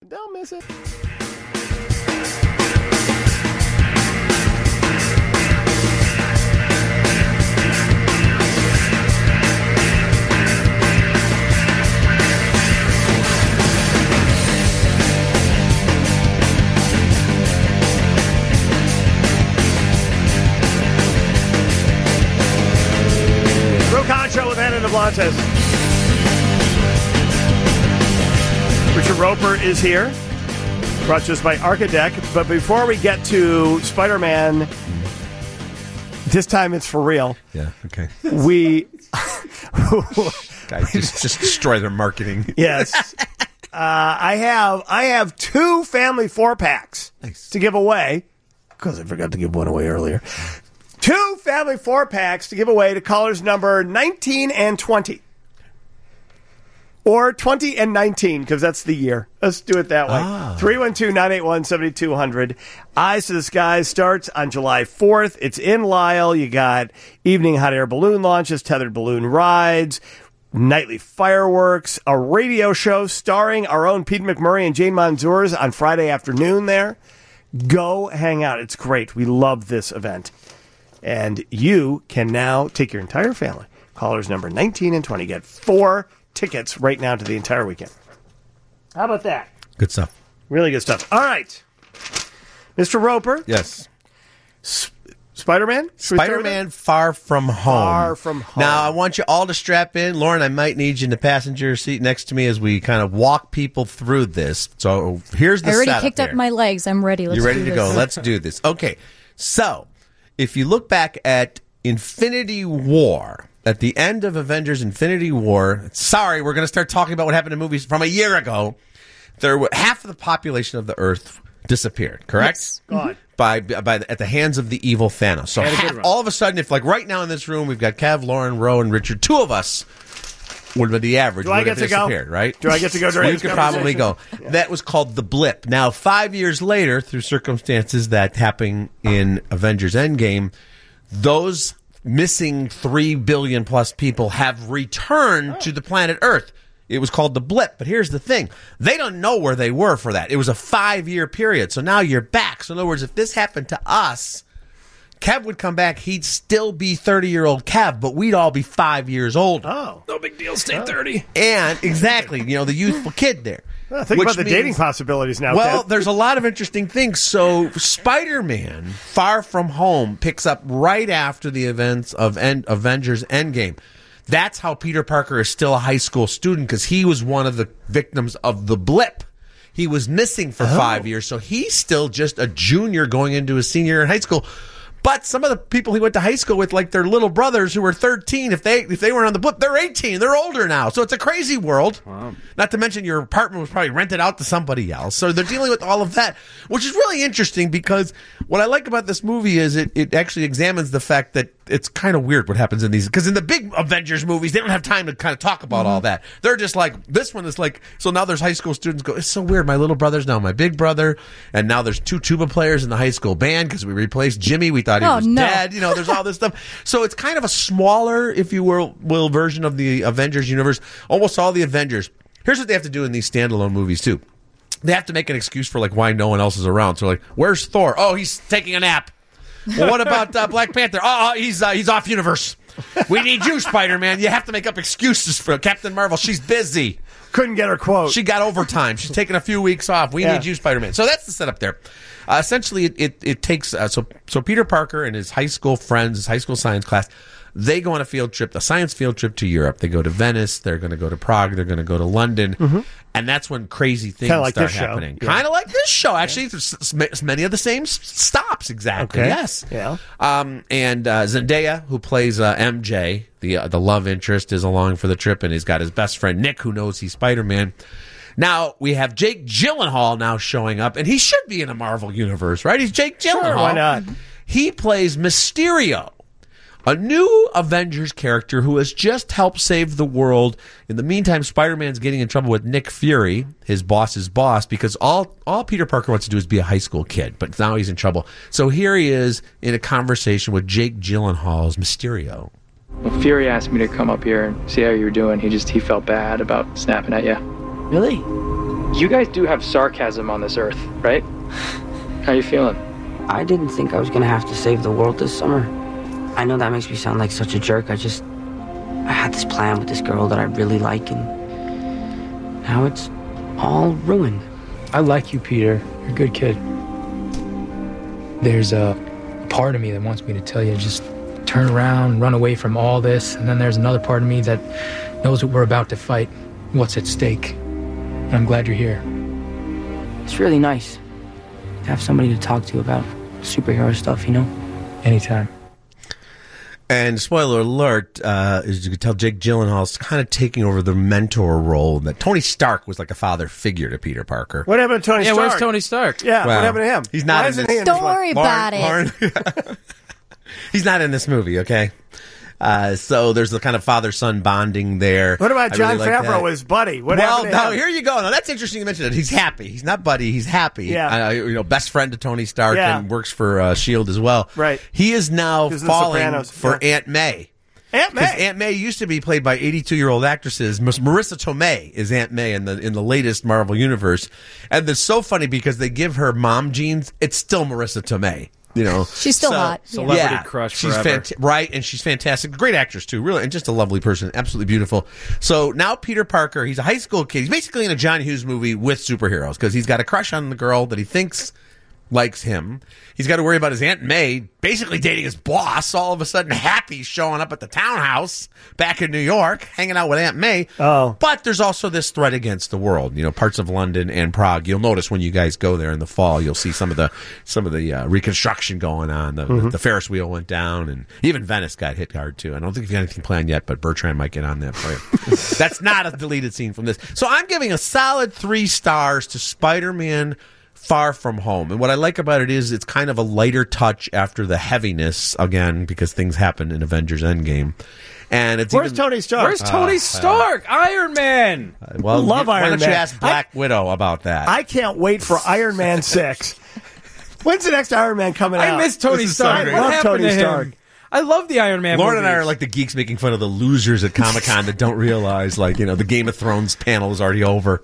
Don't miss it. Show with Anna Nablantes. Richard Roper is here. Brought to us by Archidec. But before we get to Spider-Man, this time it's for real. Yeah, okay. We... Guys, just destroy their marketing. Yes. I have 2 family 4-packs to give away, because I forgot to give one away earlier. 2 family 4-packs to give away to callers number 19 and 20. Or 20 and 19, because that's the year. Let's do it that way. 312-981-7200. Eyes to the Sky starts on July 4th. It's in Lisle. You got evening hot air balloon launches, tethered balloon rides, nightly fireworks, a radio show starring our own Pete McMurray and Jane Manzours on Friday afternoon there. Go hang out. It's great. We love this event. And you can now take your entire family. Callers number 19 and 20 get 4 tickets right now to the entire weekend. How about that? Good stuff. Really good stuff. All right. Mr. Roper. Yes. Spider-Man? Spider-Man Far From Home. Far From Home. Now, I want you all to strap in. Lauren, I might need you in the passenger seat next to me as we kind of walk people through this. So here's the setup. I already kicked up my legs. I'm ready. You're ready to go. Let's do this. Okay. So, if you look back at Infinity War, at the end of Avengers Infinity War, sorry, we're going to start talking about what happened in movies from a year ago. Half of the population of the Earth disappeared, correct? Yes. God. At the hands of the evil Thanos. So all of a sudden, if like right now in this room, we've got Kev, Lauren, Ro, and Richard, 2 of us would be the average. Do I get to go? Right? Do I get to go during this conversation? You could probably go. Yeah. That was called the blip. Now, 5 years later, through circumstances that happened in Avengers Endgame, those missing 3 billion plus people have returned to the planet Earth. It was called the blip. But here's the thing. They don't know where they were for that. It was a 5-year period. So now you're back. So in other words, if this happened to us, Kev would come back. He'd still be 30-year-old Kev, but we'd all be 5 years old. Oh. No big deal. Stay 30. And exactly, the youthful kid there. Well, think about the dating possibilities now, Well, Kev. there's a lot of interesting things. So Spider-Man Far From Home picks up right after the events of Avengers Endgame. That's how Peter Parker is still a high school student, because he was one of the victims of the blip. He was missing for 5 years, so he's still just a junior going into his senior year in high school. But some of the people he went to high school with, like their little brothers who were 13, if they weren't on the blip, they're 18. They're older now. So it's a crazy world. Wow. Not to mention your apartment was probably rented out to somebody else. So they're dealing with all of that, which is really interesting, because what I like about this movie is it actually examines the fact that it's kind of weird what happens in these. Because in the big Avengers movies, they don't have time to kind of talk about all that. They're just like, this one is like, so now there's high school students go, it's so weird. My little brother's now my big brother. And now there's 2 tuba players in the high school band because we replaced Jimmy. We thought he was dead. There's all this stuff. So it's kind of a smaller, if you will, version of the Avengers universe. Almost all the Avengers. Here's what they have to do in these standalone movies, too. They have to make an excuse for, like, why no one else is around. So, like, where's Thor? Oh, he's taking a nap. Well, what about Black Panther? Oh, he's off universe. We need you, Spider-Man. You have to make up excuses for Captain Marvel. She's busy. Couldn't get her quote. She got overtime. She's taking a few weeks off. We need you, Spider-Man. So that's the setup there. Essentially, it takes so Peter Parker and his high school friends, his high school science class, they go on a field trip, a science field trip to Europe. They go to Venice. They're going to go to Prague. They're going to go to London. Mm-hmm. And that's when crazy things start happening. Kind of like this show. Actually, there's many of the same stops, exactly. Okay. Yes. Yeah. And Zendaya, who plays MJ, the love interest, is along for the trip, and he's got his best friend, Nick, who knows he's Spider-Man. Now, we have Jake Gyllenhaal now showing up, and he should be in a Marvel universe, right? He's Jake Gyllenhaal. Sure, why not? He plays Mysterio, a new Avengers character who has just helped save the world. In the meantime, Spider-Man's getting in trouble with Nick Fury, his boss's boss, because all Peter Parker wants to do is be a high school kid, but now he's in trouble. So here he is in a conversation with Jake Gyllenhaal's Mysterio. Well, Fury asked me to come up here and see how you were doing. He felt bad about snapping at you. Really? You guys do have sarcasm on this earth, right? How you feeling? I didn't think I was going to have to save the world this summer. I know that makes me sound like such a jerk. I had this plan with this girl that I really like, and now it's all ruined. I like you, Peter. You're a good kid. There's a part of me that wants me to tell you to just turn around, run away from all this, and then there's another part of me that knows what we're about to fight, what's at stake. And I'm glad you're here. It's really nice to have somebody to talk to about superhero stuff, you know? Anytime. And spoiler alert, as you can tell, Jake Gyllenhaal's kind of taking over the mentor role. That Tony Stark was like a father figure to Peter Parker. What happened to Tony Stark? where's Tony Stark? Yeah, Well, what happened to him? he's not Why in isn't this- he in Don't one? worry about it. Lauren, he's not in this movie, okay? So there's the kind of father-son bonding there. What about I John really like Favreau, that. his buddy? What Well, happened to now him? here you go. Now that's interesting you mentioned it. He's happy. He's not buddy. He's happy. Yeah. Best friend to Tony Stark Yeah. and works for S.H.I.E.L.D. as well. Right. He is now He's in The falling Sopranos. for Yeah. Aunt May. Aunt Because May. Aunt May used to be played by 82-year-old actresses. Marissa Tomei is Aunt May in the latest Marvel universe, and it's so funny because they give her mom genes. It's still Marissa Tomei. You know, She's still hot. Celebrity crush She's forever. right, and she's fantastic. Great actress too, really, and just a lovely person, absolutely beautiful. So now Peter Parker, he's a high school kid. He's basically in a John Hughes movie with superheroes because he's got a crush on the girl that he thinks likes him. He's got to worry about his Aunt May basically dating his boss. All of a sudden, Happy's showing up at the townhouse back in New York, hanging out with Aunt May. Oh. But there's also this threat against the world. You know, parts of London and Prague. You'll notice when you guys go there in the fall, you'll see some of the reconstruction going on. The Ferris wheel went down, and even Venice got hit hard too. I don't think you've got anything planned yet, but Bertrand might get on that for you. That's not a deleted scene from this. So I'm giving a solid 3 stars to Spider-Man Far From Home. And what I like about it is it's kind of a lighter touch after the heaviness, again, because things happen in Avengers Endgame. And it's Where's even, Tony Stark? Where's Tony Stark? Iron Man. well, Love why Iron don't you Man. ask Black Widow about that? I can't wait for Iron Man 6. When's the next Iron Man coming out? I miss Tony This is so Stark. great. What I love happened Tony to Stark. him? I love the Iron Man Lauren and I movies. are like the geeks making fun of the losers at Comic-Con that don't realize, the Game of Thrones panel is already over.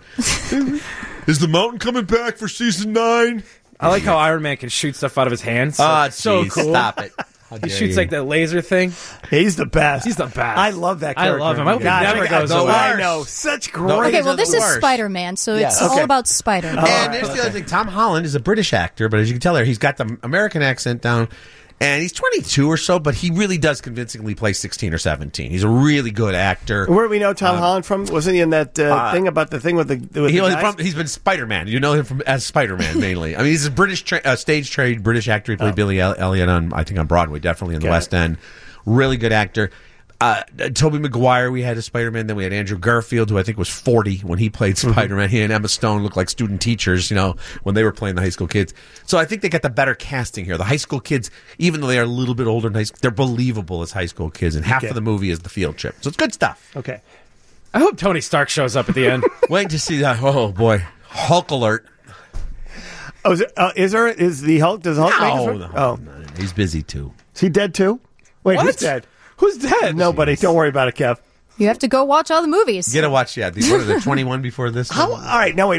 Is the Mountain coming back for season 9? I like how Iron Man can shoot stuff out of his hands. Ah, so geez, cool. Stop it. How He dare shoots you. like that laser thing. He's the best. He's the best. I love that I character. love him. I hope he God, never goes the away. I worst. know. Such great. No, Okay, These well, are this the is worst. Spider-Man, so it's okay. all about Spider-Man. And here's the other thing. Tom Holland is a British actor, but as you can tell there, he's got the American accent down. And he's 22 or so, but he really does convincingly play 16 or 17. He's a really good actor. Where do we know Tom Holland from? Wasn't he in that thing about the thing with the guys? He's been Spider-Man. You know him as Spider-Man mainly. I mean, he's a British stage trained British actor. He played Billy Elliot on Broadway, definitely in the West End. Really good actor. Tobey Maguire, we had as Spider-Man. Then we had Andrew Garfield, who I think was 40 when he played Spider-Man. He and Emma Stone looked like student teachers, when they were playing the high school kids. So I think they got the better casting here. The high school kids, even though they are a little bit older than high school, they're believable as high school kids. And half of the movie is the field trip. So it's good stuff. Okay. I hope Tony Stark shows up at the end. Wait to see that. Oh, boy. Hulk alert. Oh, is the Hulk? Does Hulk make his No, way? Oh, he's busy too. is he dead too? Wait, What? who's dead? Who's dead? Nobody. Don't worry about it, Kev. You have to go watch all the movies. Get to watch, what are there, 21 before this? All right, now wait.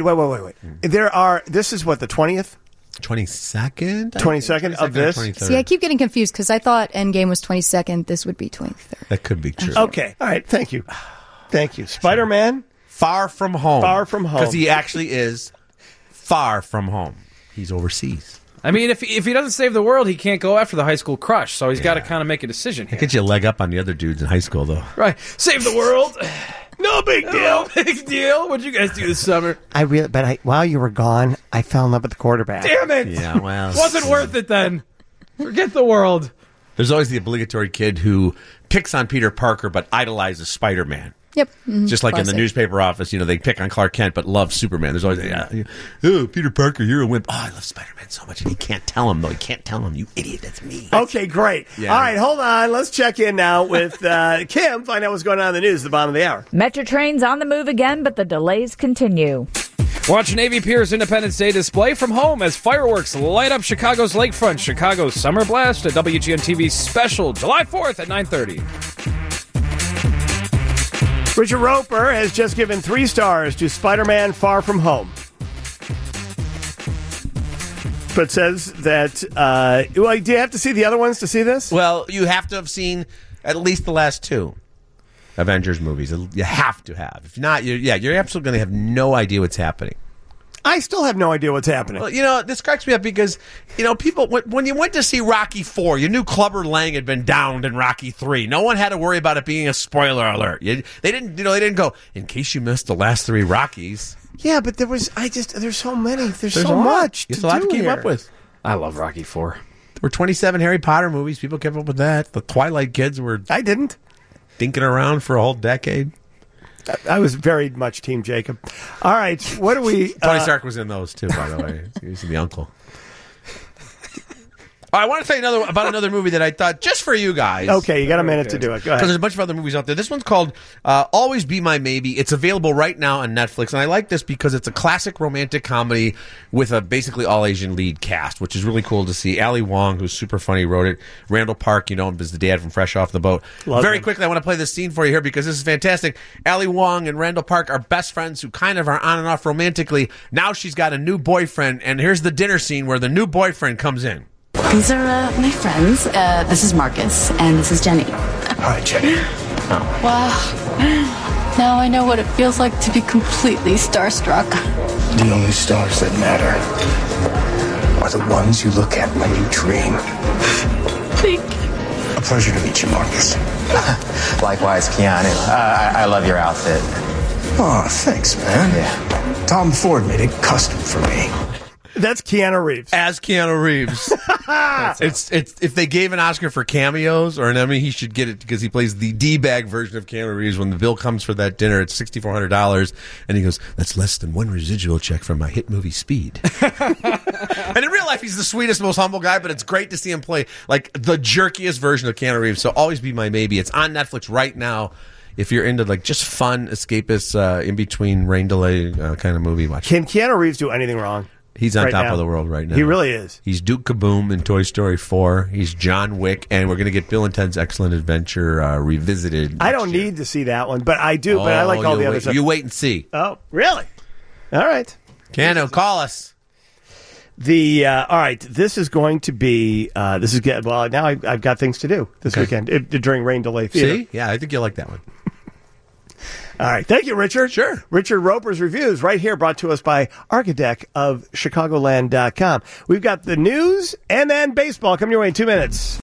This is what, the 20th? 22nd? 22nd of this? 23rd. See, I keep getting confused because I thought Endgame was 22nd. This would be 23rd. That could be true. Okay. All right. Thank you. Thank you. Spider-Man. Far From Home. Far From Home. Because he actually is far from home. He's overseas. I mean, if he doesn't save the world, he can't go after the high school crush. So he's got to kind of make a decision here. Get you a leg up on the other dudes in high school, though. Right. Save the world. No big deal. No big deal. What'd you guys do this summer? While you were gone, I fell in love with the quarterback. Damn it. Yeah, well. Wasn't worth it then. Forget the world. There's always the obligatory kid who picks on Peter Parker but idolizes Spider-Man. Yep. Mhm. Just like in the Classic. newspaper office, they pick on Clark Kent but love Superman. There's always, oh, Peter Parker, you're a wimp. Oh, I love Spider-Man so much. And he can't tell him, though. He can't tell him, you idiot, that's me. Okay, great. Yeah. All right, hold on. Let's check in now with Kim, find out what's going on in the news at the bottom of the hour. Metro trains on the move again, but the delays continue. Watch Navy Pier's Independence Day display from home as fireworks light up Chicago's lakefront. Chicago's Summer Blast, a WGN TV special, July 4th at 9:30. Richard Roper has just given 3 stars to Spider-Man Far From Home. But says that, well, do you have to see the other ones to see this? Well, you have to have seen at least the last 2 Avengers movies. You have to have. If not, you're absolutely going to have no idea what's happening. I still have no idea what's happening. Well, this cracks me up because, people, when you went to see Rocky 4, you knew Clubber Lang had been downed in Rocky 3. No one had to worry about it being a spoiler alert. They didn't go, in case you missed the last 3 Rockies. Yeah, but there's so many. There's so much There's a lot to keep up with. I love Rocky 4. There were 27 Harry Potter movies. People kept up with that. The Twilight kids were I didn't. dinking around for a whole decade. I was very much Team Jacob. All right, what do we... Tony Stark was in those, too, by the way. He was the uncle. I want to tell you about another movie that I thought, just for you guys. Okay, you got a minute to do it. Go ahead. Because there's a bunch of other movies out there. This one's called Always Be My Maybe. It's available right now on Netflix, and I like this because it's a classic romantic comedy with a basically all-Asian lead cast, which is really cool to see. Ali Wong, who's super funny, wrote it. Randall Park, him as the dad from Fresh Off the Boat. Very quickly, I want to play this scene for you here because this is fantastic. Ali Wong and Randall Park are best friends who kind of are on and off romantically. Now she's got a new boyfriend, and here's the dinner scene where the new boyfriend comes in. These are my friends. This is Marcus, and this is Jenny. Hi, Jenny. Oh. Wow. Now I know what it feels like to be completely starstruck. The only stars that matter are the ones you look at when you dream. Thank you. A pleasure to meet you, Marcus. Likewise, Keanu. I love your outfit. Oh, thanks, man. Yeah. Tom Ford made it custom for me. That's Keanu Reeves. As Keanu Reeves. It's if they gave an Oscar for cameos or an Emmy, he should get it because he plays the D-bag version of Keanu Reeves. When the bill comes for that dinner, it's $6,400, and he goes, "That's less than one residual check from my hit movie Speed." And in real life, he's the sweetest, most humble guy, but it's great to see him play like the jerkiest version of Keanu Reeves. So Always Be My Maybe. It's on Netflix right now. If you're into like just fun, escapist, in between rain delay kind of movie, watch. Can Keanu Reeves do anything wrong? He's on right top now. of the world right now. He really is. He's Duke Kaboom in Toy Story 4. He's John Wick, and we're going to get Bill and Ted's Excellent Adventure revisited. I don't need to see that one, but I do. But I like all the other stuff. You wait and see. Oh, really? All right. Keanu, call us. All right. This is going to be. This is good. Well, now I've got things to do this weekend during Rain Delay Theater. See? Yeah, I think you'll like that one. All right. Thank you, Richard. Sure. Richard Roper's Reviews right here, brought to us by Architect of Chicagoland.com. We've got the news and then baseball coming your way in 2 minutes.